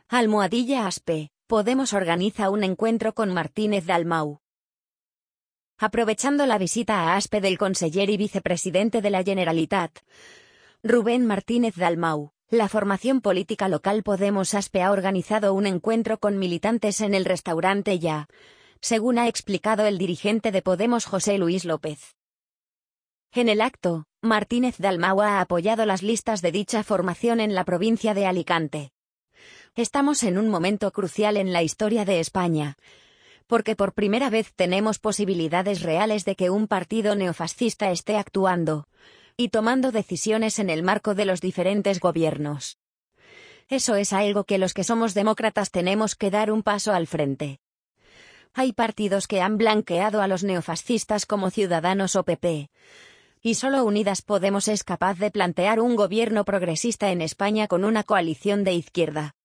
Almohadilla-Aspe, Podemos organiza un encuentro con Martínez Dalmau. Aprovechando la visita a Aspe del conseller y vicepresidente de la Generalitat, Rubén Martínez Dalmau, la formación política local Podemos Aspe ha organizado un encuentro con militantes en el restaurante Ya, según ha explicado el dirigente de Podemos José Luis López. En el acto, Martínez Dalmau ha apoyado las listas de dicha formación en la provincia de Alicante. Estamos en un momento crucial en la historia de España, porque por primera vez tenemos posibilidades reales de que un partido neofascista esté actuando y tomando decisiones en el marco de los diferentes gobiernos. Eso es algo que los que somos demócratas tenemos que dar un paso al frente. Hay partidos que han blanqueado a los neofascistas como Ciudadanos o PP, y solo Unidas Podemos es capaz de plantear un gobierno progresista en España con una coalición de izquierda.